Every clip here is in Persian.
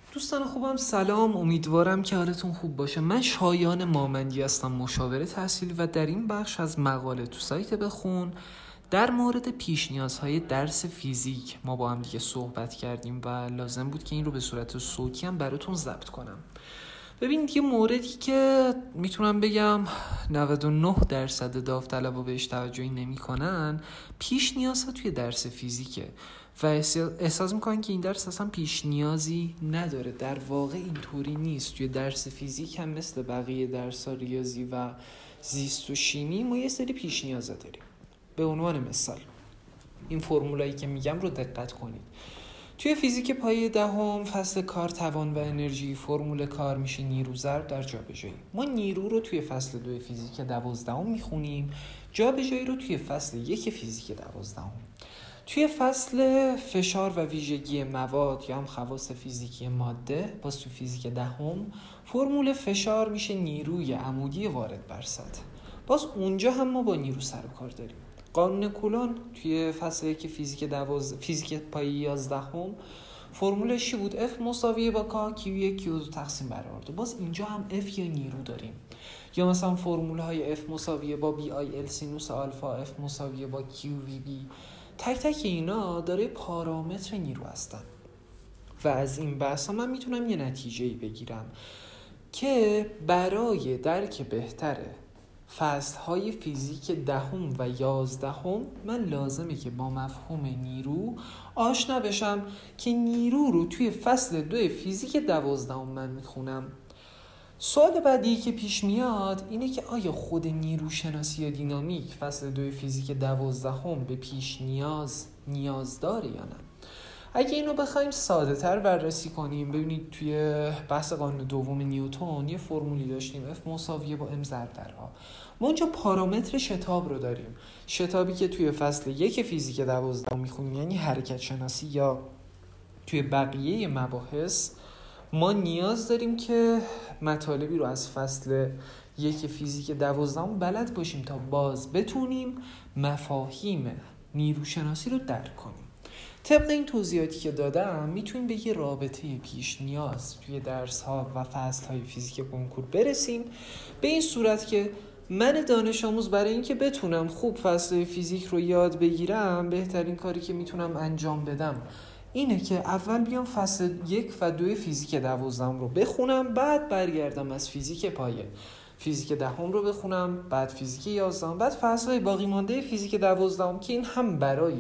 دوستان خوبم، سلام. امیدوارم که حالتون خوب باشه. من شایان مامندی هستم، مشاور تحصیلی، و در این بخش از مقاله تو سایت بخون در مورد پیش نیازهای درس فیزیک ما با هم دیگه صحبت کردیم و لازم بود که این رو به صورت صوتی هم براتون ضبط کنم. ببینید، یه موردی که میتونم بگم 99% داوطلبا بهش توجهی نمی‌کنن پیش نیازها توی درس فیزیکه و احساس میکنن که این درس اصلا پیش نیازی نداره. در واقع اینطوری نیست. توی درس فیزیک هم مثل بقیه درس‌ها ریاضی و زیست و شیمی ما یه سری پیش نیازا داریم. به عنوان مثال این فرمولایی که میگم رو دقت کنید. توی فیزیک پایه دهم فصل کار، توان و انرژی، فرمول کار میشه نیرو ضرب در جابجایی. ما نیرو رو توی فصل 2 فیزیک 12 میخونیم، جابجایی رو توی فصل 1 فیزیک 12. توی فصل فشار و ویژگی مواد یا هم خواص فیزیکی ماده باز تو فیزیک 10 فرمول فشار میشه نیروی عمودی وارد بر سطح. باز اونجا هم ما با نیرو سر و کار داریم. قانون کولون توی فصل 1 فیزیک پایه 11 فرمولش چی بود؟ F مساویه با K Q1 Q2 تقسیم بر R2. باز اینجا هم F یا نیرو داریم. یا مثلا فرمول های F مساویه با BI L سینوس آلفا، F مساویه با QVB. تک تک اینا داره پارامتر نیرو هستن و از این بحثا من میتونم یه نتیجه‌ای بگیرم که برای درک بهتره فصل‌های فیزیک 10 و 11 من لازمه که با مفهوم نیرو آشنا بشم که نیرو رو توی فصل 2 فیزیک 12 من میخونم. سوال بعدی که پیش میاد اینه که آیا خود نیرو شناسی یا دینامیک فصل 2 فیزیک 12 به پیش نیاز داره یا نه؟ اگه اینو بخوایم ساده تر بررسی کنیم، ببینید توی بحث قانون دوم نیوتن یه فرمولی داشتیم F مساویه با M ضرب در A. ما اونجا پارامتر شتاب رو داریم، شتابی که توی فصل 1 فیزیک 12 میخونیم، یعنی حرکت شناسی. یا توی بقیه مباحث ما نیاز داریم که مطالبی رو از فصل 1 فیزیک 12 بلد باشیم تا باز بتونیم مفاهیم نیروشناسی رو درک کنیم. طبق این توضیحاتی که دادم میتونیم به یه رابطه پیش نیاز توی درس ها و فصل های فیزیک کنکور برسیم، به این صورت که من دانش آموز برای اینکه بتونم خوب فصل فیزیک رو یاد بگیرم، بهترین کاری که میتونم انجام بدم اینه که اول بیام فصل 1 و 2 فیزیک 12 رو بخونم، بعد برگردم از فیزیک پایه فیزیک 10 رو بخونم، بعد فیزیک 11، بعد فصل‌های باقی مانده فیزیک 12 که این هم برای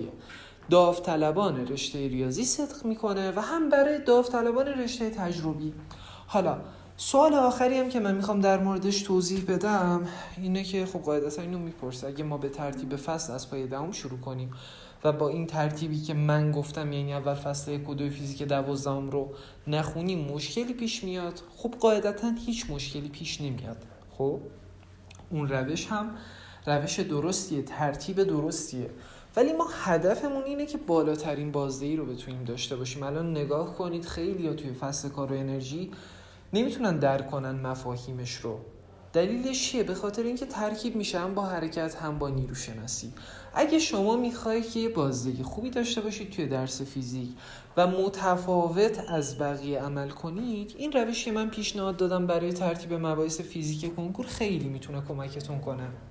داوطلبان رشته ریاضی صدق میکنه و هم برای داوطلبان رشته تجربی. حالا سوال آخری هم که من میخوام در موردش توضیح بدم اینه که خب قاعدتا اینو میپرسه اگه ما به ترتیب فصل از پایه 10 شروع کنیم و با این ترتیبی که من گفتم، یعنی اول فصل 1 و 2 فیزیک 12 رو نخونیم، مشکلی پیش میاد؟ خب قاعدتا هیچ مشکلی پیش نمیاد. خب اون روش هم روش درستیه، ترتیب درستیه، ولی ما هدفمون اینه که بالاترین بازدهی رو بتونیم داشته باشیم. الان نگاه کنید، خیلی ها توی فصل کار و انرژی نمیتونن درک کنن مفاهیمش رو. دلیلش چیه؟ به خاطر اینکه ترکیب میشه هم با حرکت هم با نیرو شناسی. اگه شما میخواید که یه بازدهی خوبی داشته باشید توی درس فیزیک و متفاوت از بقیه عمل کنید، این روشی من پیشنهاد دادم برای ترتیب مباحث فیزیک کنکور خیلی میتونه کمکتون کنه.